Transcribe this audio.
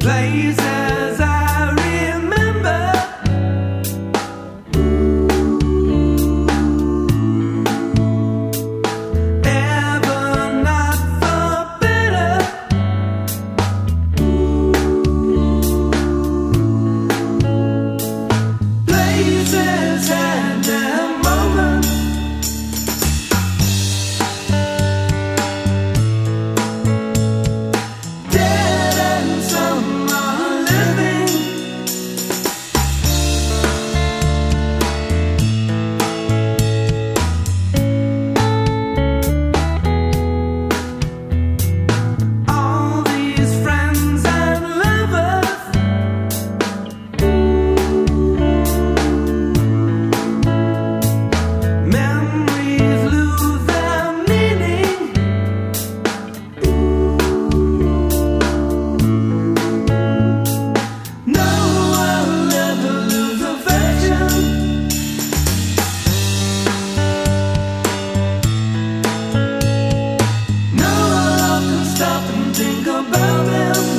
Places I remember, ever not for better. Places had their moments, dead and some are living. All these friends and lovers, memories lose their meaning. No one ever lose affection. No love can stop and think about them.